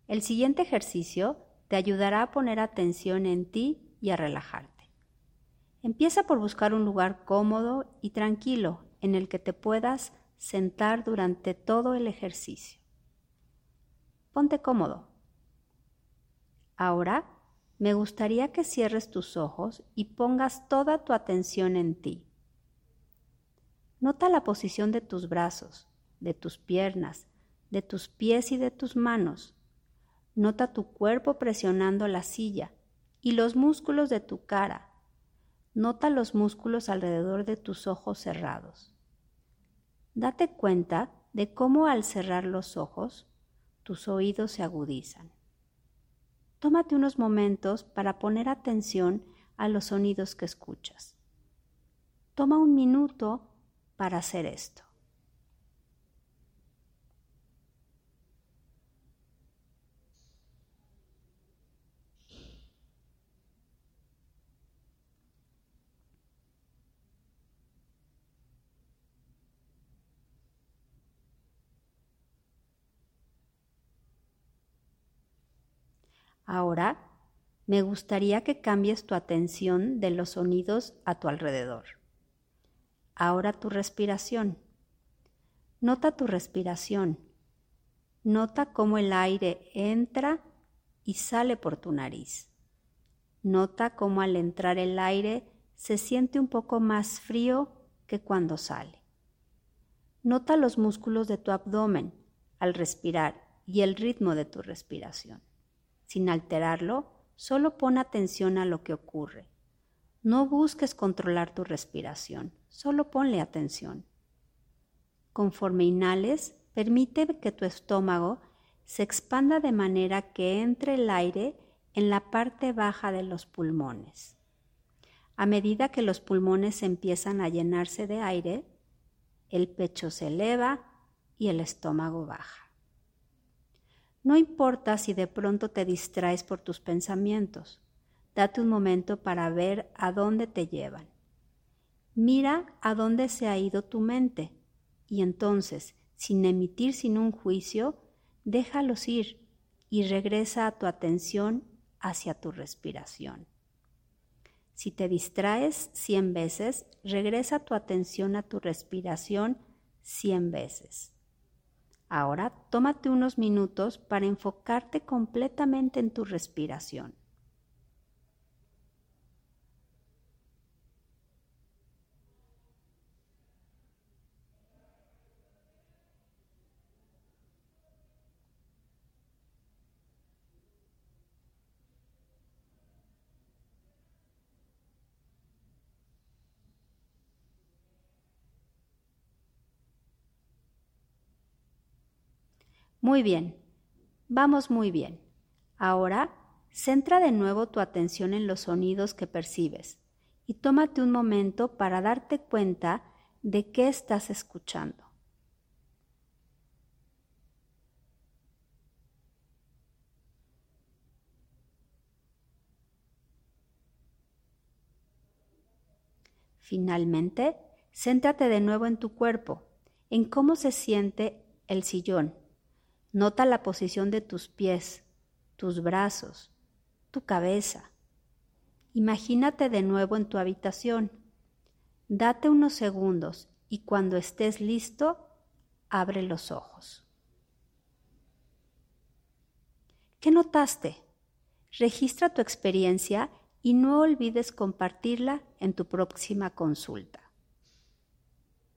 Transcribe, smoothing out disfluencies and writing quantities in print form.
El siguiente ejercicio te ayudará a poner atención en ti y a relajarte. Empieza por buscar un lugar cómodo y tranquilo en el que te puedas sentar durante todo el ejercicio. Ponte cómodo. Ahora, me gustaría que cierres tus ojos y pongas toda tu atención en ti. Nota la posición de tus brazos, de tus piernas, de tus pies y de tus manos. Nota tu cuerpo presionando la silla y los músculos de tu cara. Nota los músculos alrededor de tus ojos cerrados. Date cuenta de cómo al cerrar los ojos, tus oídos se agudizan. Tómate unos momentos para poner atención a los sonidos que escuchas. Toma un minuto para hacer esto. Ahora, me gustaría que cambies tu atención de los sonidos a tu alrededor. Ahora tu respiración. Nota tu respiración. Nota cómo el aire entra y sale por tu nariz. Nota cómo al entrar el aire se siente un poco más frío que cuando sale. Nota los músculos de tu abdomen al respirar y el ritmo de tu respiración. Sin alterarlo, solo pon atención a lo que ocurre. No busques controlar tu respiración, solo ponle atención. Conforme inhales, permite que tu estómago se expanda de manera que entre el aire en la parte baja de los pulmones. A medida que los pulmones empiezan a llenarse de aire, el pecho se eleva y el estómago baja. No importa si de pronto te distraes por tus pensamientos. Date un momento para ver a dónde te llevan. Mira a dónde se ha ido tu mente y entonces, sin emitir un juicio, déjalos ir y regresa a tu atención hacia tu respiración. Si te distraes 100 veces, regresa tu atención a tu respiración 100 veces. Ahora, tómate unos minutos para enfocarte completamente en tu respiración. Muy bien, vamos muy bien. Ahora, centra de nuevo tu atención en los sonidos que percibes y tómate un momento para darte cuenta de qué estás escuchando. Finalmente, céntrate de nuevo en tu cuerpo, en cómo se siente el sillón. Nota la posición de tus pies, tus brazos, tu cabeza. Imagínate de nuevo en tu habitación. Date unos segundos y cuando estés listo, abre los ojos. ¿Qué notaste? Registra tu experiencia y no olvides compartirla en tu próxima consulta.